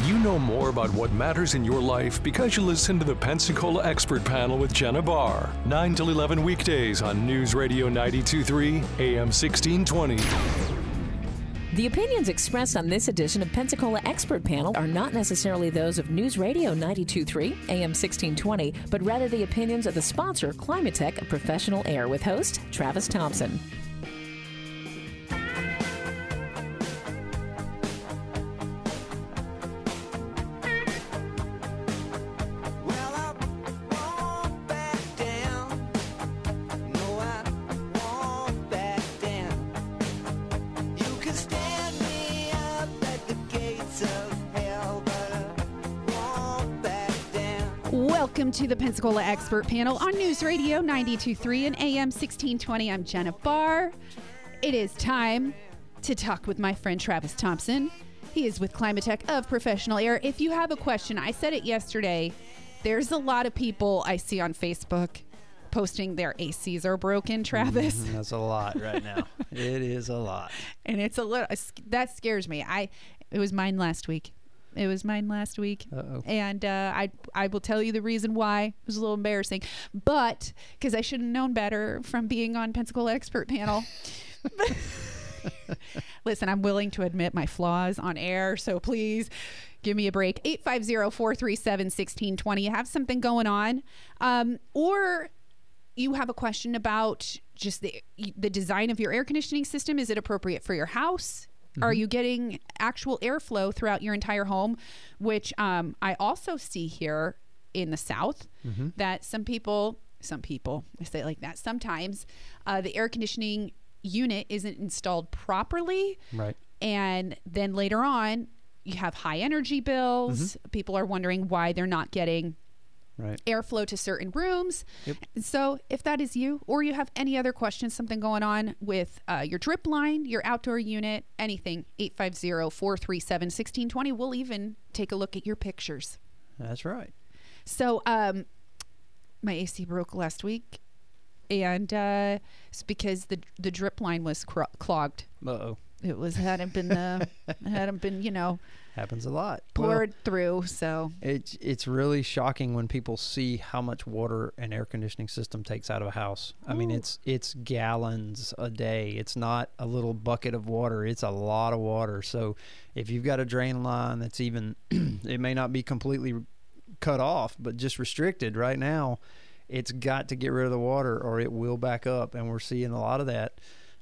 You know more about what matters in your life because you listen to the Pensacola Expert Panel with Jenna Barr. 9 till 11 weekdays on News Radio 92.3, AM 1620. The opinions expressed on this edition of Pensacola Expert Panel are not necessarily those of News Radio 92.3, AM 1620, but rather the opinions of the sponsor, Climatech Professional Air, with host Travis Thompson. Welcome to the Pensacola Expert Panel on News Radio 92.3 and AM 1620. I'm Jenna Barr. It is time to talk with my friend Travis Thompson. He is with Climatech of Professional Air. If you have a question, I said it yesterday, there's a lot of people I see on Facebook posting their ACs are broken, Travis. That's a lot right now. It is a lot. And it's a little, that scares me. It was mine last week. Uh-oh. And I will tell you the reason why. It was a little embarrassing, but because I should have known better from being on Pensacola Expert Panel. Listen, I'm willing to admit my flaws on air, so please give me a break. 850-437-1620. You have something going on, or you have a question about just the design of your air conditioning system. Is it appropriate for your house? Are you getting actual airflow throughout your entire home? Which I also see here in the South that some people, I say it like that, sometimes the air conditioning unit isn't installed properly. Right. And then later on, you have high energy bills. People are wondering why they're not getting airflow to certain rooms. Yep. So if that is you, or you have any other questions, something going on with your drip line, your outdoor unit, anything, 850-437-1620. We'll even take a look at your pictures. That's right. So my AC broke last week, and it's because the drip line was clogged. Uh-oh. It hadn't been happens a lot. poured through. So it's really shocking when people see how much water an air conditioning system takes out of a house. I mean, it's gallons a day. It's not a little bucket of water. It's a lot of water. So if you've got a drain line that's even it may not be completely cut off, but just restricted right now, it's got to get rid of the water or it will back up, and we're seeing a lot of that.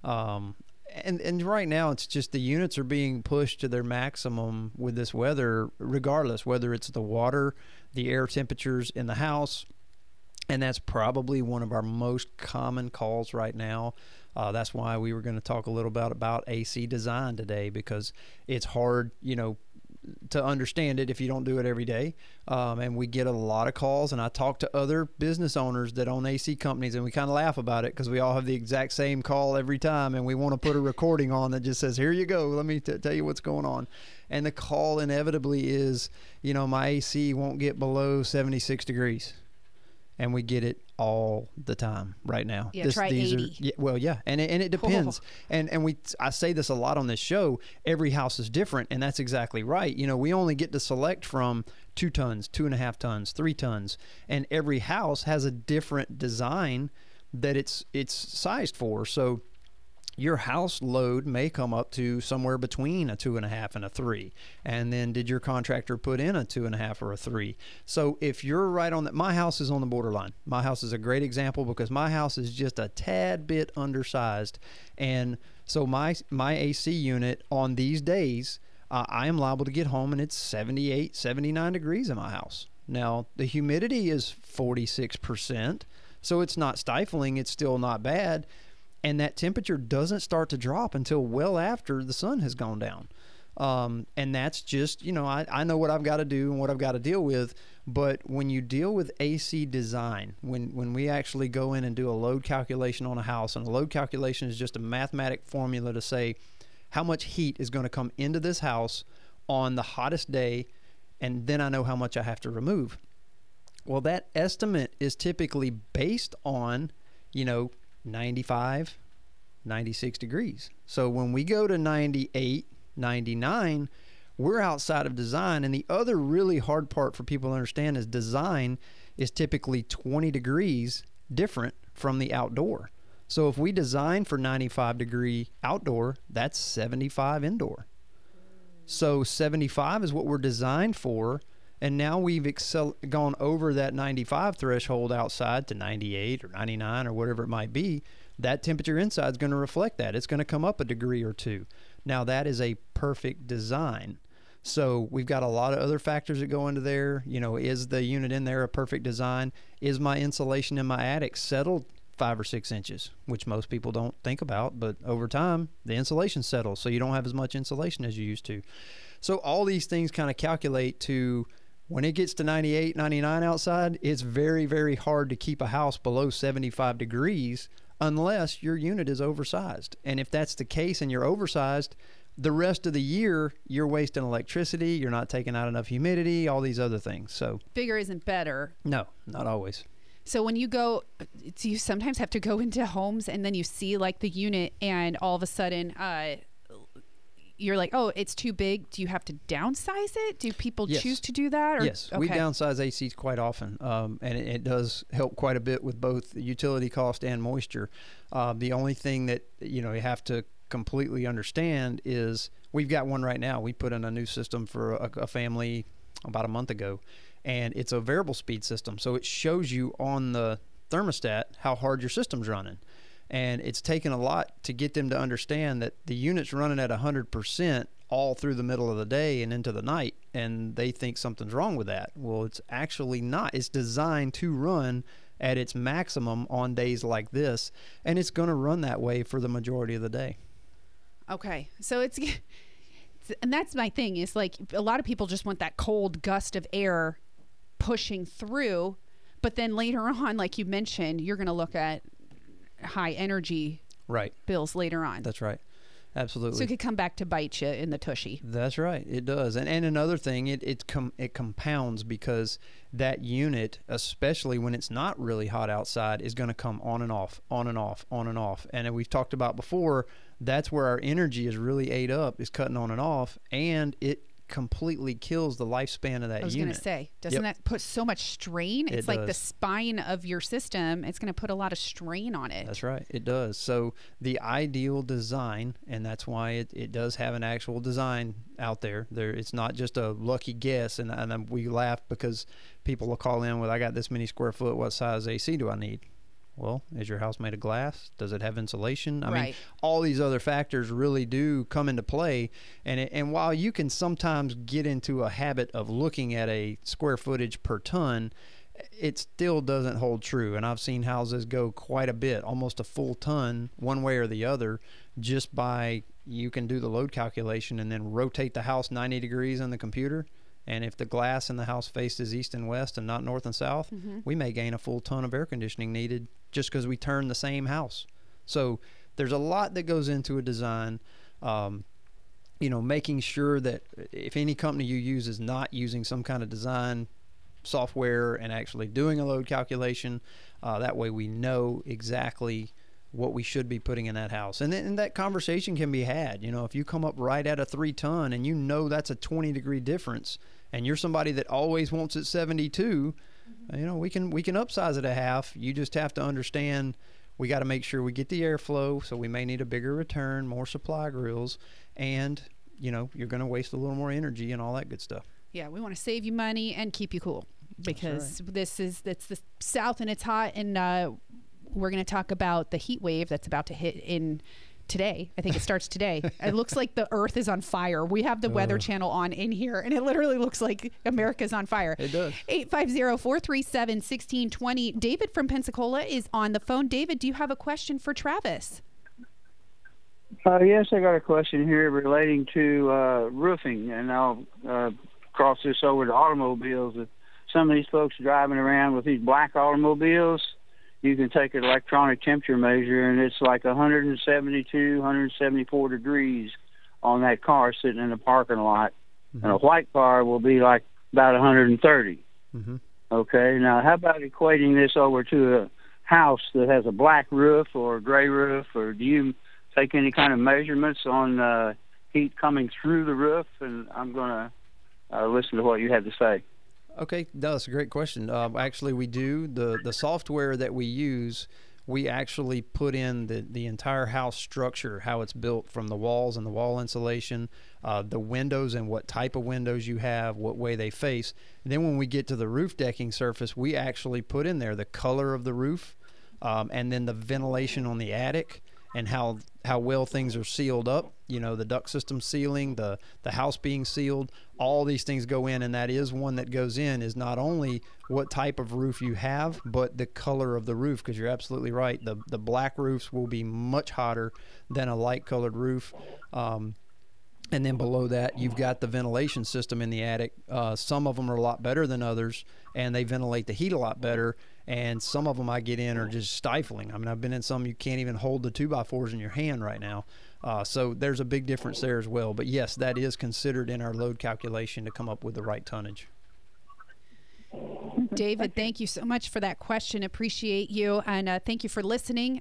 And right now, it's just the units are being pushed to their maximum with this weather, regardless, whether it's the water, the air temperatures in the house. And that's probably one of our most common calls right now. That's why we were going to talk a little bit about AC design today, because it's hard, to understand it if you don't do it every day. And we get a lot of calls, and I talk to other business owners that own AC companies, and we kind of laugh about it because we all have the exact same call every time, and we want to put a recording on that just says, here you go, let me tell you what's going on. And the call inevitably is, my AC won't get below 76 degrees. And we get it all the time right now. Yeah, try 80. And it depends. And I say this a lot on this show. Every house is different, and that's exactly right. We only get to select from 2 tons, 2.5 tons, 3 tons, and every house has a different design that it's sized for. So your house load may come up to somewhere between a 2.5 and a 3. And then did your contractor put in a 2.5 or a 3? So if you're right on that, my house is on the borderline. My house is a great example because my house is just a tad bit undersized. And so my AC unit on these days, I am liable to get home and it's 78, 79 degrees in my house. Now, the humidity is 46%, so it's not stifling. It's still not bad. And that temperature doesn't start to drop until well after the sun has gone down. And that's just, I know what I've got to do and what I've got to deal with. But when you deal with AC design, when we actually go in and do a load calculation on a house, and a load calculation is just a mathematic formula to say how much heat is going to come into this house on the hottest day, and then I know how much I have to remove. Well, that estimate is typically based on, 95, 96 degrees. So when we go to 98, 99, we're outside of design. And the other really hard part for people to understand is design is typically 20 degrees different from the outdoor. So if we design for 95-degree outdoor, that's 75 indoor. So 75 is what we're designed for, and now we've gone over that 95 threshold outside to 98 or 99 or whatever it might be. That temperature inside is going to reflect that. It's going to come up a degree or two. Now that is a perfect design. So we've got a lot of other factors that go into there. You know, is the unit in there a perfect design? Is my insulation in my attic settled 5 or 6 inches, which most people don't think about, but over time the insulation settles, so you don't have as much insulation as you used to. So all these things kind of calculate to when it gets to 98, 99 outside, it's very, very hard to keep a house below 75 degrees unless your unit is oversized. And if that's the case and you're oversized, the rest of the year you're wasting electricity, you're not taking out enough humidity, all these other things. So bigger isn't better. No, not always. So when you go, you sometimes have to go into homes and then you see like the unit and all of a sudden you're like, oh, it's too big. Do you have to downsize it? Do people choose to do that? Or? Yes, okay. We downsize ACs quite often, and it does help quite a bit with both utility cost and moisture. The only thing that you have to completely understand is we've got one right now. We put in a new system for a family about a month ago, and it's a variable speed system. So it shows you on the thermostat how hard your system's running. And it's taken a lot to get them to understand that the unit's running at 100% all through the middle of the day and into the night, and they think something's wrong with that. Well, it's actually not. It's designed to run at its maximum on days like this, and it's going to run that way for the majority of the day. Okay. So and that's my thing, is like a lot of people just want that cold gust of air pushing through, but then later on, like you mentioned, you're going to look at high energy bills later on. That's right. Absolutely. So it could come back to bite you in the tushy. That's right. It does. And another thing, it compounds, because that unit, especially when it's not really hot outside, is going to come on and off, on and off, on and off. And we've talked about before, that's where our energy is really ate up, is cutting on and off, and it completely kills the lifespan of that unit. I was going to say, doesn't that put so much strain? It's like the spine of your system. It's going to put a lot of strain on it. That's right. It does. So the ideal design, and that's why it does have an actual design out there. It's not just a lucky guess. And we laugh because people will call in with, I got this many square foot, what size AC do I need? Well, is your house made of glass? Does it have insulation? I mean, all these other factors really do come into play. And while you can sometimes get into a habit of looking at a square footage per ton, it still doesn't hold true. And I've seen houses go quite a bit, almost a full ton, one way or the other, just by, you can do the load calculation and then rotate the house 90 degrees on the computer. And if the glass in the house faces east and west and not north and south, we may gain a full ton of air conditioning needed just because we turn the same house. So there's a lot that goes into a design. Making sure that if any company you use is not using some kind of design software and actually doing a load calculation, that way we know exactly what we should be putting in that house. And that conversation can be had. If you come up right at a 3 ton and that's a 20 degree difference, and you're somebody that always wants it 72, we can upsize it a half. You just have to understand we got to make sure we get the airflow, so we may need a bigger return, more supply grills, and you're going to waste a little more energy and all that good stuff. Yeah, we want to save you money and keep you cool, because it's the South and it's hot, and we're going to talk about the heat wave that's about to hit in today. I think it starts today. It looks like the earth is on fire. We have the Weather Channel on in here, and it literally looks like America's on fire. It does. 850-437-1620. David from Pensacola is on the phone. David, do you have a question for Travis? Yes, I got a question here relating to roofing, and I'll cross this over to automobiles. Some of these folks driving around with these black automobiles, you can take an electronic temperature measure, and it's like 172, 174 degrees on that car sitting in the parking lot. And a white car will be like about 130. Okay, now how about equating this over to a house that has a black roof or a gray roof, or do you take any kind of measurements on heat coming through the roof, and I'm going to listen to what you have to say. Okay, that's a great question. Actually, we do. The software that we use, we actually put in the entire house structure, how it's built, from the walls and the wall insulation, the windows and what type of windows you have, what way they face. And then when we get to the roof decking surface, we actually put in there the color of the roof, and then the ventilation on the attic, and how well things are sealed up, the duct system sealing, the house being sealed, all these things go in. And that is one that goes in, is not only what type of roof you have, but the color of the roof, because you're absolutely right. The black roofs will be much hotter than a light colored roof. And then below that, you've got the ventilation system in the attic. Some of them are a lot better than others, and they ventilate the heat a lot better. And some of them I get in are just stifling. I mean, I've been in some you can't even hold the 2x4s in your hand right now. So there's a big difference there as well. But yes, that is considered in our load calculation to come up with the right tonnage. David, thank you so much for that question. Appreciate you. And thank you for listening.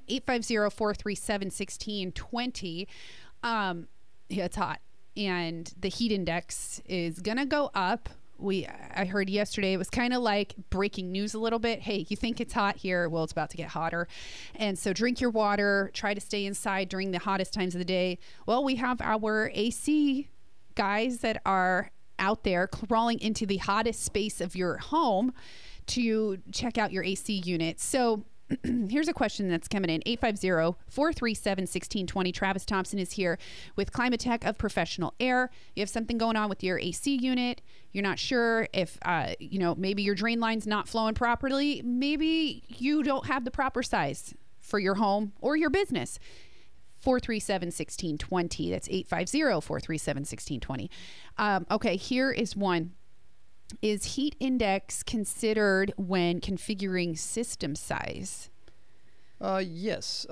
850-437-1620. Yeah, it's hot. And the heat index is going to go up. I heard yesterday it was kind of like breaking news a little bit. Hey, you think it's hot here? Well, it's about to get hotter. And so drink your water, try to stay inside during the hottest times of the day. Well, we have our AC guys that are out there crawling into the hottest space of your home to check out your AC unit. So here's a question that's coming in. 850-437-1620. Travis Thompson is here with Climatech of Professional Air. You have something going on with your AC unit. You're not sure if, maybe your drain line's not flowing properly. Maybe you don't have the proper size for your home or your business. 437-1620. That's 850-437-1620. Okay, here is one. Is heat index considered when configuring system size? Yes.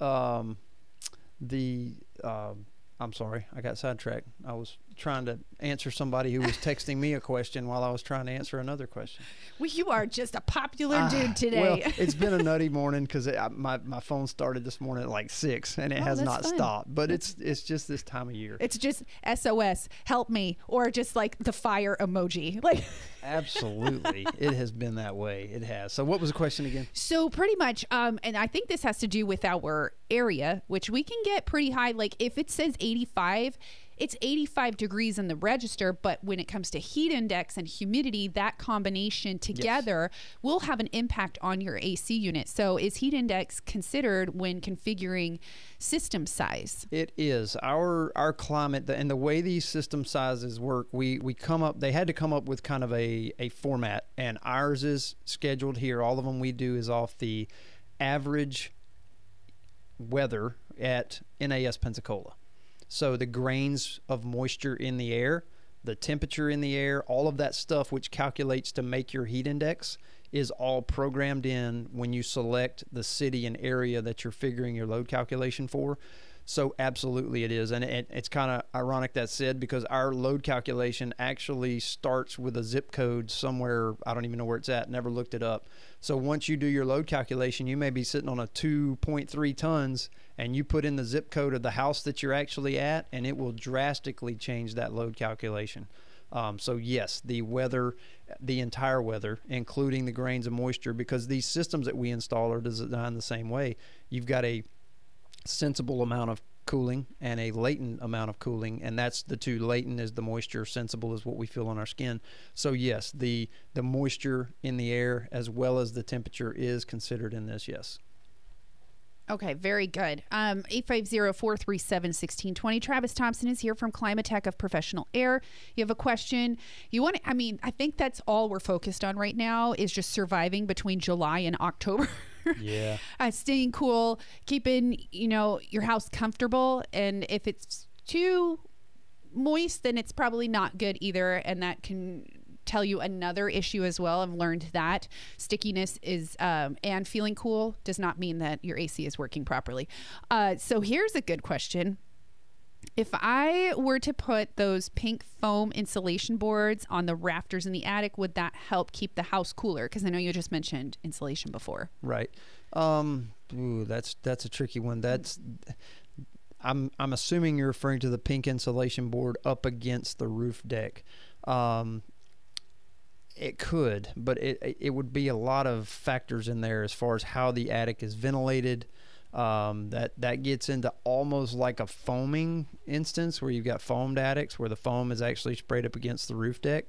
I'm sorry, I got sidetracked. I was trying to answer somebody who was texting me a question while I was trying to answer another question. Well, you are just a popular dude today. Well, it's been a nutty morning because my phone started this morning at like 6 and it has not stopped. But it's just this time of year. It's just SOS, help me, or just like the fire emoji. Like absolutely, it has been that way. It has. So what was the question again? So pretty much, and I think this has to do with our area, which we can get pretty high. Like if it says 85. It's 85 degrees in the register, but when it comes to heat index and humidity, that combination together will have an impact on your AC unit. So is heat index considered when configuring system size? It is. Our climate, and the way these system sizes work, they had to come up with kind of a format, and ours is scheduled here. All of them we do is off the average weather at NAS Pensacola. So the grains of moisture in the air, the temperature in the air, all of that stuff which calculates to make your heat index is all programmed in when you select the city and area that you're figuring your load calculation for. So absolutely it is. And it's kind of ironic that said, because our load calculation actually starts with a zip code somewhere. I don't even know where it's at. Never looked it up. So once you do your load calculation, you may be sitting on a 2.3 tons and you put in the zip code of the house that you're actually at, and it will drastically change that load calculation. So yes, the weather, the entire weather, including the grains of moisture, because these systems that we install are designed the same way. You've got a sensible amount of cooling and a latent amount of cooling, and that's the two. Latent is the moisture, sensible is what we feel on our skin. So yes, the moisture in the air as well as the temperature is considered in this, yes. Okay, very good. 850-437-1620. Travis Thompson is here from Climatech of Professional Air. You have a question. I think that's all we're focused on right now is just surviving between July and October. Yeah. Staying cool, keeping, your house comfortable. And if it's too moist, then it's probably not good either. And that can tell you another issue as well. I've learned that stickiness is and feeling cool does not mean that your AC is working properly. So here's a good question. If I were to put those pink foam insulation boards on the rafters in the attic, would that help keep the house cooler? Because I know you just mentioned insulation before. Right. That's a tricky one. I'm assuming you're referring to the pink insulation board up against the roof deck. It could, but it would be a lot of factors in there as far as how the attic is ventilated. That gets into almost like a foaming instance where you've got foamed attics where the foam is actually sprayed up against the roof deck.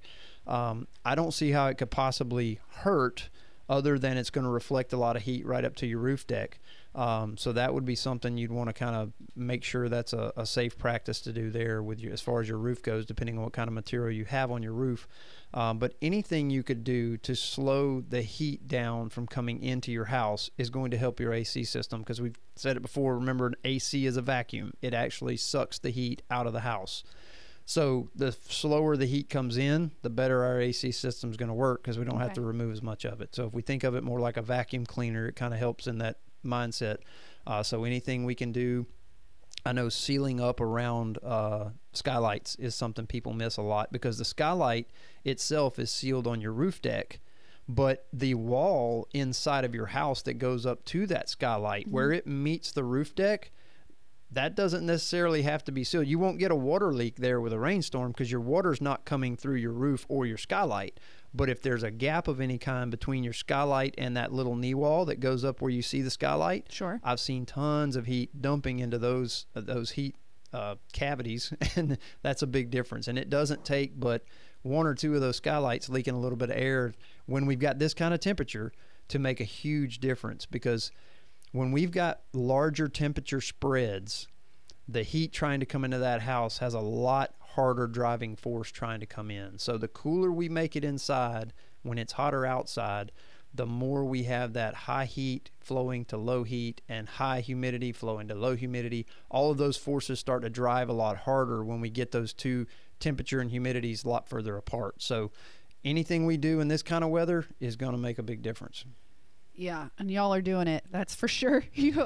I don't see how it could possibly hurt other than it's going to reflect a lot of heat right up to your roof deck. So that would be something you'd want to kind of make sure that's a safe practice to do there with you as far as your roof goes, depending on what kind of material you have on your roof. But anything you could do to slow the heat down from coming into your house is going to help your AC system, because we've said it before. Remember, an AC is a vacuum. It actually sucks the heat out of the house. So the slower the heat comes in, the better our AC system is going to work, because we don't have to remove as much of it. So if we think of it more like a vacuum cleaner, it kind of helps in that mindset. So anything we can do, I know sealing up around skylights is something people miss a lot, because the skylight itself is sealed on your roof deck, but the wall inside of your house that goes up to that skylight, where it meets the roof deck, that doesn't necessarily have to be sealed. You won't get a water leak there with a rainstorm because your water's not coming through your roof or your skylight. But if there's a gap of any kind between your skylight and that little knee wall that goes up where you see the skylight, Sure. I've seen tons of heat dumping into those heat cavities, and that's a big difference. And it doesn't take but one or two of those skylights leaking a little bit of air when we've got this kind of temperature to make a huge difference, because when we've got larger temperature spreads, the heat trying to come into that house has a lot harder driving force trying to come in. So the cooler we make it inside when it's hotter outside, the more we have that high heat flowing to low heat and high humidity flowing to low humidity. All of those forces start to drive a lot harder when we get those two temperature and humidities a lot further apart. So anything we do in this kind of weather is going to make a big difference. Yeah, and y'all are doing it. That's for sure.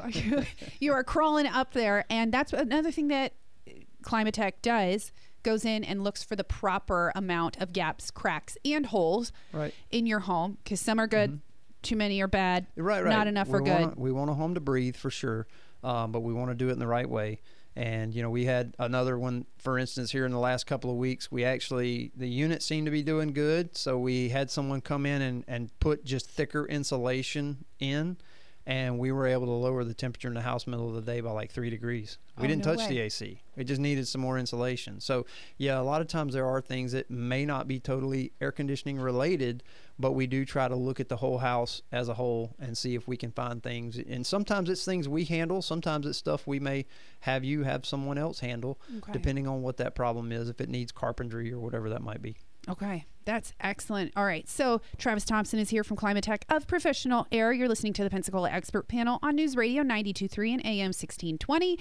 You are crawling up there, and that's another thing that Climatech does. Goes in and looks for the proper amount of gaps, cracks, and holes in your home, because some are good, too many are bad, not enough are good. We want a home to breathe for sure, but we want to do it in the right way. And, you know, we had another one, for instance, here in the last couple of weeks. The unit seemed to be doing good, so we had someone come in and put just thicker insulation in, and we were able to lower the temperature in the house middle of the day by like 3 degrees. We didn't touch the AC. We just needed some more insulation. So, yeah, a lot of times there are things that may not be totally air conditioning related, but we do try to look at the whole house as a whole and see if we can find things. And sometimes it's things we handle. Sometimes it's stuff we may have someone else handle, depending on what that problem is, if it needs carpentry or whatever that might be. Okay, that's excellent. All right, so Travis Thompson is here from Climatech of Professional Air. You're listening to the Pensacola Expert Panel on News Radio 92.3 and AM 1620.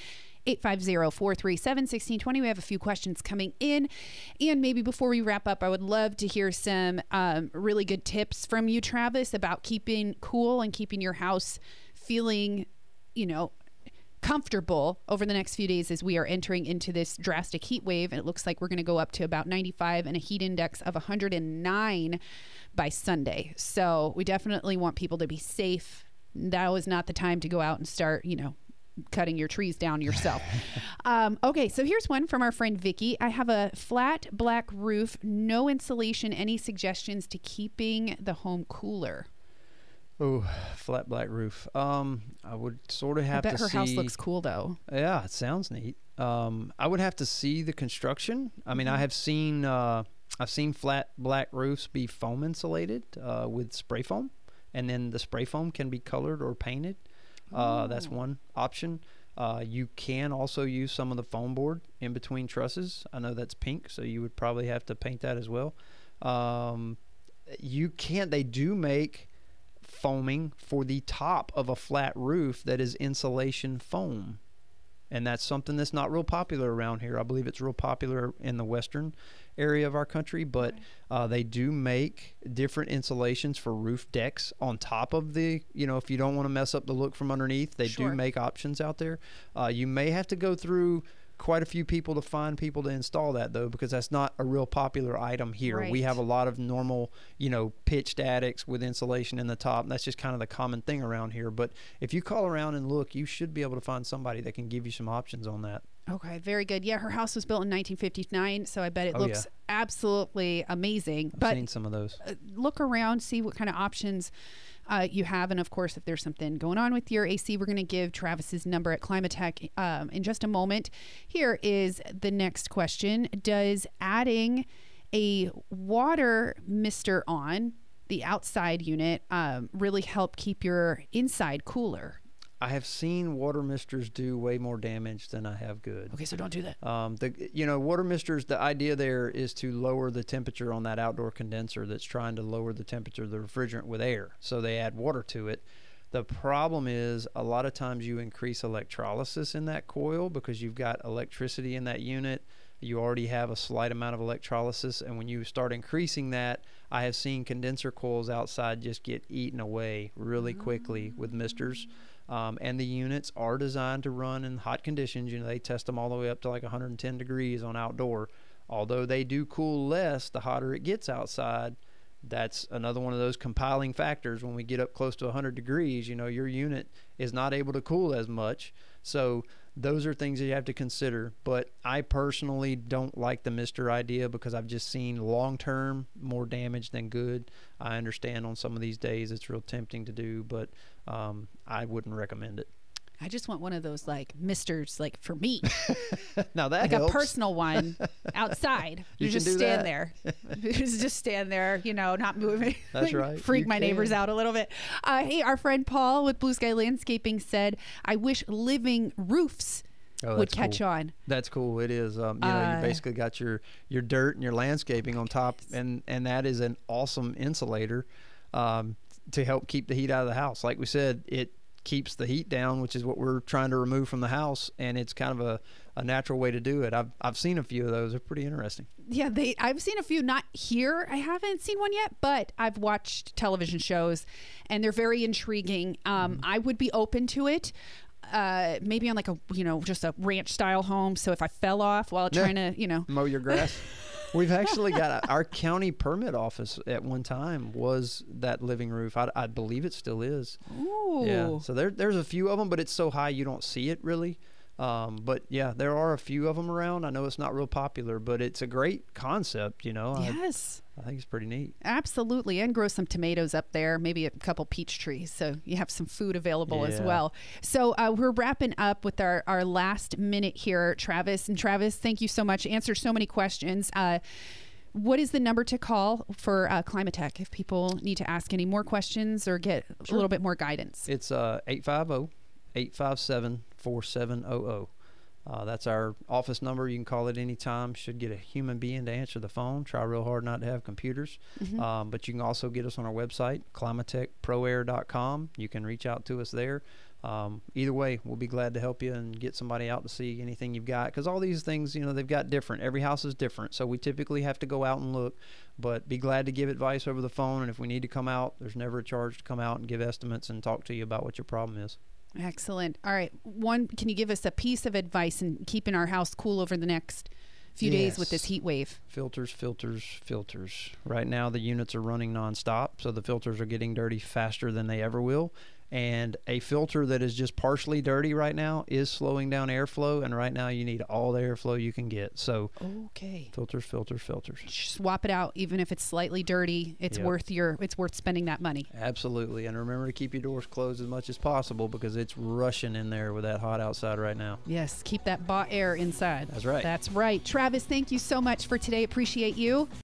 850-437-1620. We have a few questions coming in. And maybe before we wrap up, I would love to hear some really good tips from you, Travis, about keeping cool and keeping your house feeling, comfortable over the next few days as we are entering into this drastic heat wave. And it looks like we're going to go up to about 95 and a heat index of 109 by Sunday. So we definitely want people to be safe. That was not the time to go out and start, cutting your trees down yourself. Okay, so here's one from our friend Vicky. I have a flat black roof, no insulation. Any suggestions to keeping the home cooler? Oh, flat black roof. I would sort of have to see. I bet her house looks cool though. Yeah, it sounds neat. I would have to see the construction. I mean, I've seen flat black roofs be foam insulated with spray foam, and then the spray foam can be colored or painted. That's one option. You can also use some of the foam board in between trusses. I know that's pink, so you would probably have to paint that as well. They do make foaming for the top of a flat roof that is insulation foam. And that's something that's not real popular around here. I believe it's real popular in the western area of our country, but they do make different insulations for roof decks on top of the, if you don't want to mess up the look from underneath, they do make options out there. You may have to go through quite a few people to find people to install that, though, because that's not a real popular item here. Right. We have a lot of normal, pitched attics with insulation in the top. That's just kind of the common thing around here. But if you call around and look, you should be able to find somebody that can give you some options on that. Okay, very good. Yeah, her house was built in 1959, so I bet it looks absolutely amazing. I've seen some of those. Look around, see what kind of options you have, and of course, if there's something going on with your AC, we're going to give Travis's number at Climatech in just a moment. Here is the next question: does adding a water mister on the outside unit really help keep your inside cooler? I have seen water misters do way more damage than I have good. Okay, so don't do that. Water misters, the idea there is to lower the temperature on that outdoor condenser that's trying to lower the temperature of the refrigerant with air. So they add water to it. The problem is a lot of times you increase electrolysis in that coil because you've got electricity in that unit. You already have a slight amount of electrolysis, and when you start increasing that, I have seen condenser coils outside just get eaten away really quickly with misters. And the units are designed to run in hot conditions. They test them all the way up to like 110 degrees on outdoor. Although they do cool less the hotter it gets outside. That's another one of those compiling factors. When we get up close to 100 degrees, your unit is not able to cool as much. So those are things that you have to consider. But I personally don't like the mister idea because I've just seen long-term more damage than good. I understand on some of these days it's real tempting to do, but I wouldn't recommend it. I just want one of those like misters, like for me. Now that like helps. A personal one outside. You just can do stand that. there. Just stand there, not moving. That's right. Freak You my can. neighbors out a little bit. Hey, our friend Paul with Blue Sky Landscaping said, "I wish living roofs would catch cool. on." That's cool. It is. You basically got your dirt and your landscaping on top, and that is an awesome insulator to help keep the heat out of the house. Like we said, it keeps the heat down, which is what we're trying to remove from the house, and it's kind of a natural way to do it. I've seen a few of those. They're pretty interesting. Yeah, I've seen a few, not here. I haven't seen one yet, but I've watched television shows, and they're very intriguing. I would be open to it. Maybe on like a just a ranch style home. So if I fell off while trying to mow your grass. We've actually got our county permit office at one time was that living roof. I believe it still is. Ooh. Yeah. So there's a few of them, but it's so high you don't see it really. But yeah, there are a few of them around. I know it's not real popular, but it's a great concept. Yes. I think it's pretty neat. Absolutely. And grow some tomatoes up there, maybe a couple peach trees, so you have some food available as well. So we're wrapping up with our last minute here, Travis. And Travis, thank you so much. Answer so many questions. What is the number to call for Climatech if people need to ask any more questions or get a little bit more guidance? It's 850-857-4700. That's our office number. You can call it anytime. Should get a human being to answer the phone. Try real hard not to have computers. But you can also get us on our website, climatechproair.com. You can reach out to us there. Either way, we'll be glad to help you and get somebody out to see anything you've got. Because all these things, they've got different. Every house is different. So we typically have to go out and look. But be glad to give advice over the phone. And if we need to come out, there's never a charge to come out and give estimates and talk to you about what your problem is. Excellent. All right. Can you give us a piece of advice in keeping our house cool over the next few days with this heat wave? Filters, filters, filters. Right now the units are running nonstop, so the filters are getting dirty faster than they ever will. And a filter that is just partially dirty right now is slowing down airflow, and right now you need all the airflow you can get. So filters, filters, filters. Swap it out, even if it's slightly dirty. It's worth spending that money. Absolutely. And remember to keep your doors closed as much as possible because it's rushing in there with that hot outside right now. Yes, keep that bought air inside. That's right. That's right. Travis, thank you so much for today. Appreciate you.